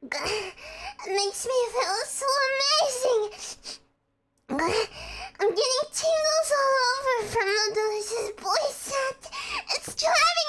It makes me feel so amazing. I'm getting tingles all over from the delicious boy scent. It's driving